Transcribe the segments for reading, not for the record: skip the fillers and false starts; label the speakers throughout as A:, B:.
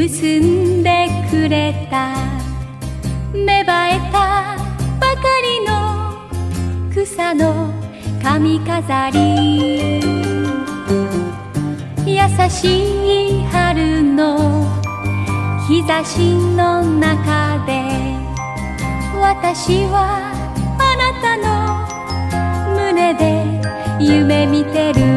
A: 結んでくれた芽生えたばかりの草の髪飾り、優しい春の日差しの中で私はあなたの胸で夢見てる。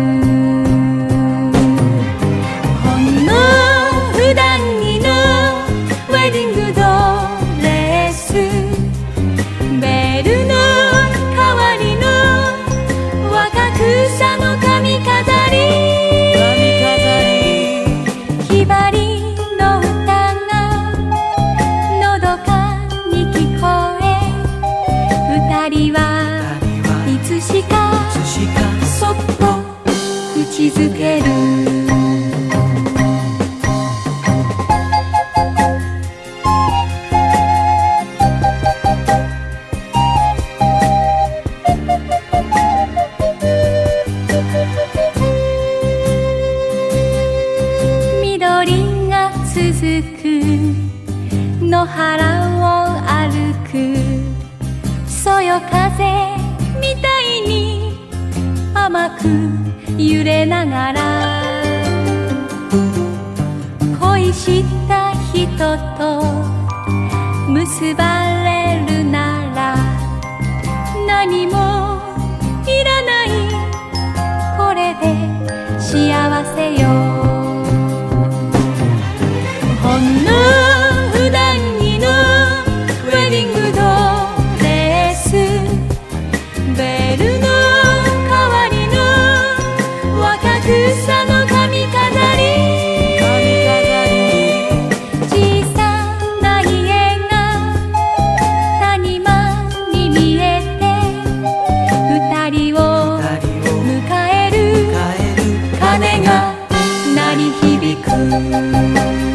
A: ほんの普段着のウェディングドレス、ベルの代わりの若草の髪飾り、ひばりの歌がのどかに聞こえ、二人はいつしかそっと口づける。緑が続く野原を歩くそよ風みたいに甘く揺れながら、恋した人と結ばれるなら何もいらない、これで幸せよ。ほんの普段着のウェディングドレス、ベルの代わりの若草の髪飾り、小さな家が谷間に見えて二人を迎える鐘が鳴り響く。